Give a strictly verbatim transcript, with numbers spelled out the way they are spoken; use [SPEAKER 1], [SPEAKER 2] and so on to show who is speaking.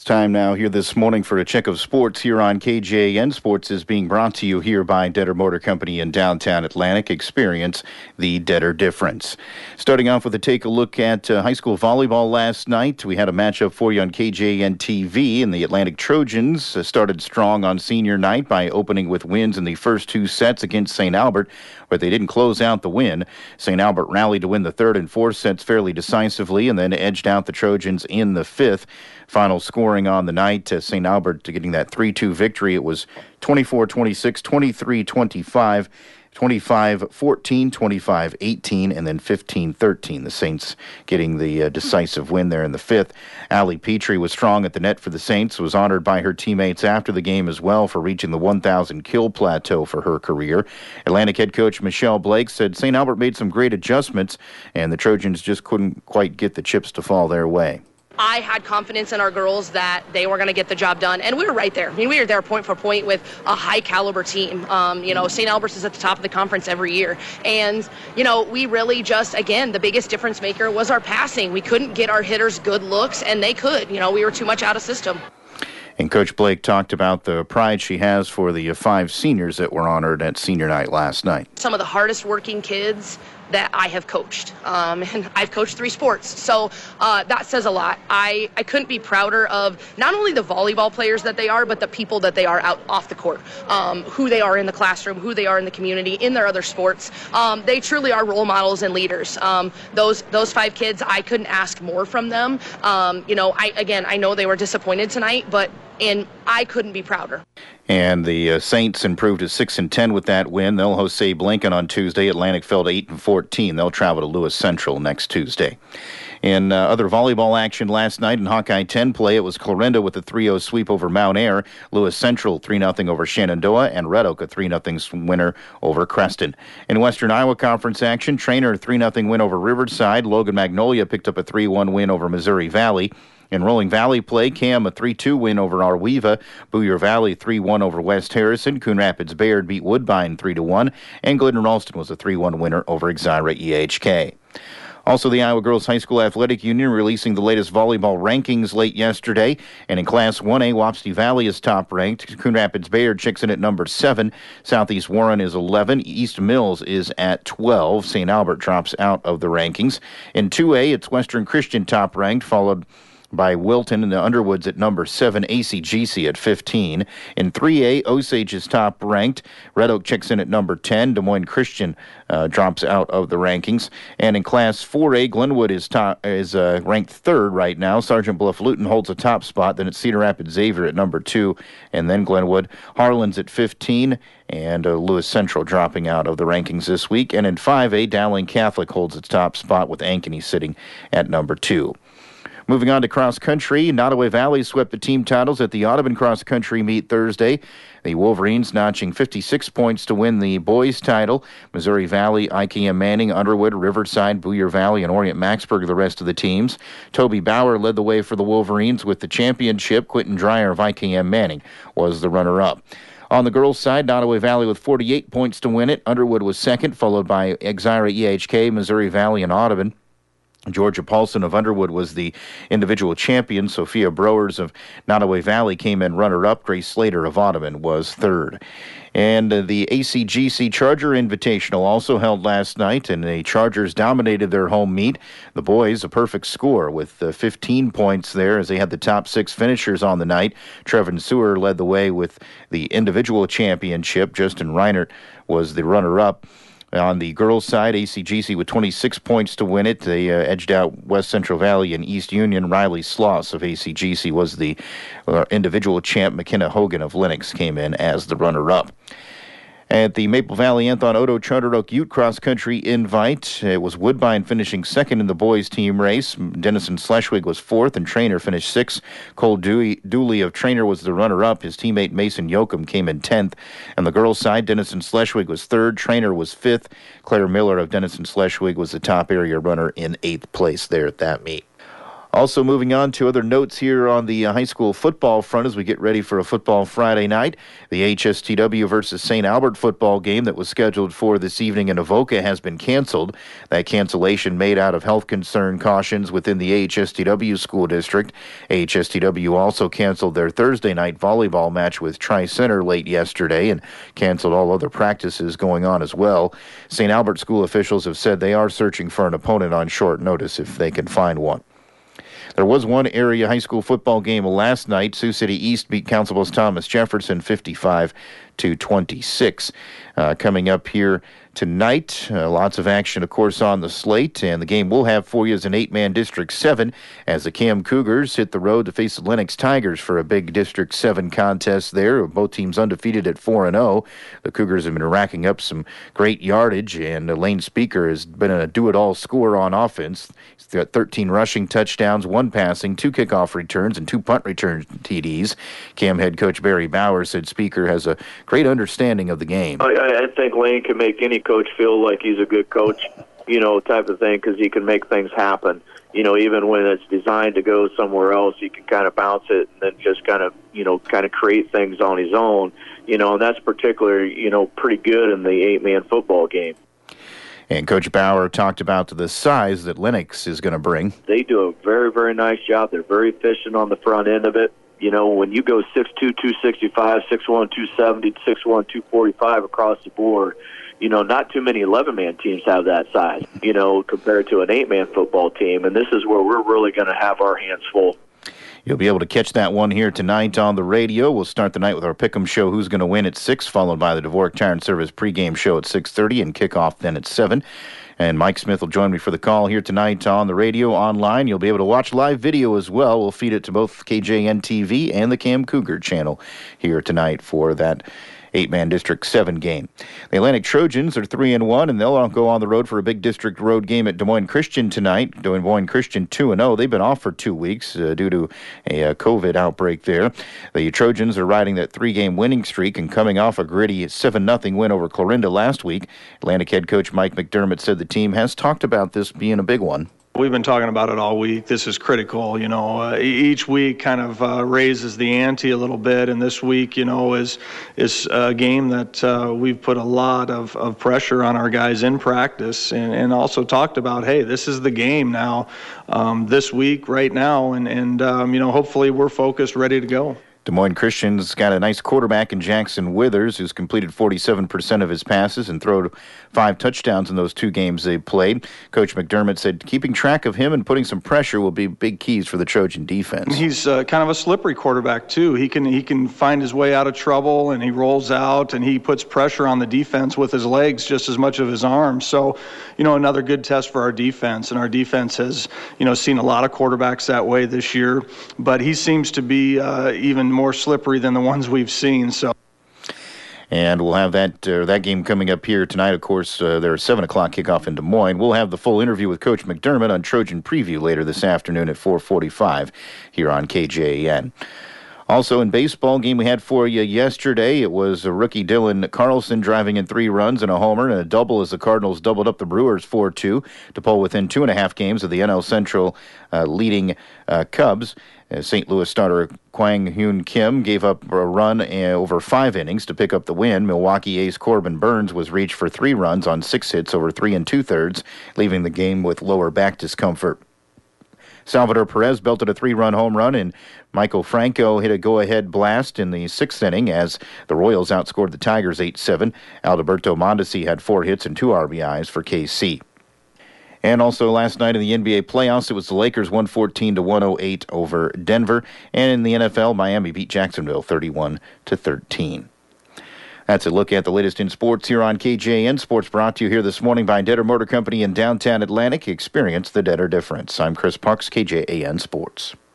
[SPEAKER 1] Time now here this morning for a check of sports here on K J A N. Sports is being brought to you here by Detter Motor Company in downtown Atlantic. Experience the Detter difference. Starting off with a take a look at uh, high school volleyball last night. We had a matchup for you on K J A N T V, and the Atlantic Trojans uh, started strong on senior night by opening with wins in the first two sets against Saint Albert, but they didn't close out the win. Saint Albert rallied to win the third and fourth sets fairly decisively and then edged out the Trojans in the fifth. Final scoring on the night, uh, Saint Albert to getting that three two victory. It was twenty-four twenty-six, twenty-three twenty-five, twenty-five fourteen, twenty-five eighteen, and then fifteen thirteen. The Saints getting the uh, decisive win there in the fifth. Allie Petrie was strong at the net for the Saints, was honored by her teammates after the game as well for reaching the one thousand kill plateau for her career. Atlantic head coach Michelle Blake said Saint Albert made some great adjustments, and the Trojans just couldn't quite get the chips to fall their way.
[SPEAKER 2] I had confidence in our girls that they were going to get the job done, and we were right there. I mean, we were there point for point with a high-caliber team. Um, you know, Saint Albert's is at the top of the conference every year, and, you know, we really just, again, the biggest difference maker was our passing. We couldn't get our hitters good looks, and they could. You know, we were too much out of system.
[SPEAKER 1] And Coach Blake talked about the pride she has for the five seniors that were honored at senior night last night.
[SPEAKER 2] Some of the hardest working kids that I have coached, um, and I've coached three sports, so uh, that says a lot. I, I couldn't be prouder of not only the volleyball players that they are, but the people that they are out off the court, um, who they are in the classroom, who they are in the community, in their other sports. Um, they truly are role models and leaders. Um, those those five kids, I couldn't ask more from them. Um, you know, I again, I know they were disappointed tonight, but and I couldn't be prouder.
[SPEAKER 1] And the uh, Saints improved to six and ten with that win. They'll host Abe Lincoln on Tuesday. Atlantic fell to eight and fourteen. They'll travel to Lewis Central next Tuesday. In uh, other volleyball action last night in Hawkeye ten play, it was Clarinda with a three oh sweep over Mount Ayr, Lewis Central three nothing over Shenandoah, and Red Oak a three nothing winner over Creston. In Western Iowa Conference action, Trainer three nothing win over Riverside. Logan Magnolia picked up a three one win over Missouri Valley. In Rolling Valley play, Cam a three two win over Arweva, Booyer Valley three one over West Harrison, Coon Rapids Bayard beat Woodbine three to one, and Glidden Ralston was a three one winner over Exira E H K. Also, the Iowa Girls High School Athletic Union releasing the latest volleyball rankings late yesterday. And in Class one A, Wapsie Valley is top-ranked. Coon Rapids Bayard checks in at number seven. Southeast Warren is eleven. East Mills is at twelve. Saint Albert drops out of the rankings. In two A, it's Western Christian top-ranked, followed by Wilton and the Underwoods at number seven, A C G C at fifteen. In three A, Osage is top-ranked. Red Oak checks in at number ten. Des Moines Christian uh, drops out of the rankings. And in Class four A, Glenwood is top, is uh, ranked third right now. Sergeant Bluff Luton holds a top spot. Then it's Cedar Rapids Xavier at number two, and then Glenwood. Harlan's at fifteen, and uh, Lewis Central dropping out of the rankings this week. And in five A, Dowling Catholic holds its top spot with Ankeny sitting at number two. Moving on to cross country, Nottoway Valley swept the team titles at the Audubon Cross Country meet Thursday. The Wolverines notching fifty-six points to win the boys title. Missouri Valley, I K M Manning, Underwood, Riverside, Booyer Valley, and Orient Maxburg the rest of the teams. Toby Bauer led the way for the Wolverines with the championship. Quentin Dreyer of I K M Manning was the runner-up. On the girls' side, Nottoway Valley with forty-eight points to win it. Underwood was second, followed by Exira E H K, Missouri Valley, and Audubon. Georgia Paulson of Underwood was the individual champion. Sophia Browers of Nottoway Valley came in runner-up. Grace Slater of Audubon was third. And uh, the A C G C Charger Invitational also held last night, and the Chargers dominated their home meet. The boys, a perfect score with uh, fifteen points there as they had the top six finishers on the night. Trevin Sewer led the way with the individual championship. Justin Reinert was the runner-up. On the girls' side, A C G C with twenty-six points to win it. They uh, edged out West Central Valley and East Union. Riley Sloss of A C G C was the uh, individual champ. McKenna Hogan of Lennox came in as the runner-up. At the Maple Valley Anthon Odo Charter Oak Ute Cross Country Invite, it was Woodbine finishing second in the boys' team race. Dennison Schleswig was fourth, and Trainer finished sixth. Cole Dewey, Dooley of Trainer was the runner-up. His teammate Mason Yoakum came in tenth. On the girls' side, Dennison Schleswig was third. Trainer was fifth. Claire Miller of Dennison Schleswig was the top area runner in eighth place there at that meet. Also moving on to other notes here on the uh, high school football front as we get ready for a football Friday night. The H S T W versus Saint Albert football game that was scheduled for this evening in Avoca has been canceled. That cancellation made out of health concern cautions within the H S T W school district. H S T W also canceled their Thursday night volleyball match with Tri-Center late yesterday and canceled all other practices going on as well. Saint Albert school officials have said they are searching for an opponent on short notice if they can find one. There was one area high school football game last night. Sioux City East beat Council Bluffs Thomas Jefferson fifty-five to twenty-six. Uh, coming up here tonight, uh, lots of action, of course, on the slate, and the game we'll have for you is an eight-man District seven as the Cam Cougars hit the road to face the Lennox Tigers for a big District seven contest there. Both teams undefeated at four and oh. The Cougars have been racking up some great yardage, and uh, Lane Speaker has been a do-it-all scorer on offense. He's got thirteen rushing touchdowns, one passing, two kickoff returns, and two punt return T Ds. Cam head coach Barry Bauer said Speaker has a great understanding of the game.
[SPEAKER 3] I, I think Lane can make any coach feel like he's a good coach, you know, type of thing, because he can make things happen. You know, even when it's designed to go somewhere else, he can kind of bounce it and then just kind of, you know, kind of create things on his own. You know, and that's particularly, you know, pretty good in the eight-man football game.
[SPEAKER 1] And Coach Bauer talked about the size that Lennox is going to bring.
[SPEAKER 3] They do a very, very nice job. They're very efficient on the front end of it. You know, when you go six two, two sixty-five, six one, two seventy, six one, two forty-five across the board, you know, not too many eleven-man teams have that size, you know, compared to an eight-man football team. And this is where we're really going to have our hands full.
[SPEAKER 1] You'll be able to catch that one here tonight on the radio. We'll start the night with our Pick'em show, Who's Going to Win, at six, followed by the Dvorak Tire and Service pregame show at six thirty and kickoff then at seven. And Mike Smith will join me for the call here tonight on the radio, online. You'll be able to watch live video as well. We'll feed it to both K J N T V and the Cam Cougar channel here tonight for that eight-man District seven game. The Atlantic Trojans are three and one, and they'll go on the road for a big district road game at Des Moines Christian tonight. Des Moines Christian two and oh. They've been off for two weeks uh, due to a uh, COVID outbreak there. The Trojans are riding that three-game winning streak and coming off a gritty seven nothing win over Clarinda last week. Atlantic head coach Mike McDermott said the team has talked about this being a big one.
[SPEAKER 4] We've been talking about it all week. This is critical. You know, uh, each week kind of uh, raises the ante a little bit, and this week, you know, is is a game that uh, we've put a lot of, of pressure on our guys in practice, and, and also talked about, hey, this is the game now, um, this week, right now, and and um, you know, hopefully we're focused, ready to go.
[SPEAKER 1] Des Moines Christian's got a nice quarterback in Jackson Withers, who's completed forty-seven percent of his passes and thrown five touchdowns in those two games they played. Coach McDermott said keeping track of him and putting some pressure will be big keys for the Trojan defense.
[SPEAKER 4] He's uh, kind of a slippery quarterback, too. He can he can find his way out of trouble, and he rolls out, and he puts pressure on the defense with his legs just as much of his arms. So, you know, another good test for our defense, and our defense has, you know, seen a lot of quarterbacks that way this year, but he seems to be uh, even more slippery than the ones we've seen. So.
[SPEAKER 1] And we'll have that uh, that game coming up here tonight. Of course, uh, there's seven o'clock kickoff in Des Moines. We'll have the full interview with Coach McDermott on Trojan Preview later this afternoon at four forty-five here on K J A N. Also in baseball game we had for you yesterday, it was a rookie Dylan Carlson driving in three runs and a homer and a double as the Cardinals doubled up the Brewers four two to pull within two and a half games of the N L Central uh, leading uh, Cubs. Uh, Saint Louis starter Kwang Hyun Kim gave up a run uh, over five innings to pick up the win. Milwaukee ace Corbin Burns was reached for three runs on six hits over three and two-thirds, leaving the game with lower back discomfort. Salvador Perez belted a three-run home run, and Michael Franco hit a go-ahead blast in the sixth inning as the Royals outscored the Tigers eight seven. Alberto Mondesi had four hits and two R B Is for K C. And also last night in the N B A playoffs, it was the Lakers one fourteen to one oh eight over Denver. And in the N F L, Miami beat Jacksonville thirty-one to thirteen. That's a look at the latest in sports here on K J N. Sports brought to you here this morning by Detter Motor Company in downtown Atlantic. Experience the Detter difference. I'm Chris Parks, K J A N Sports.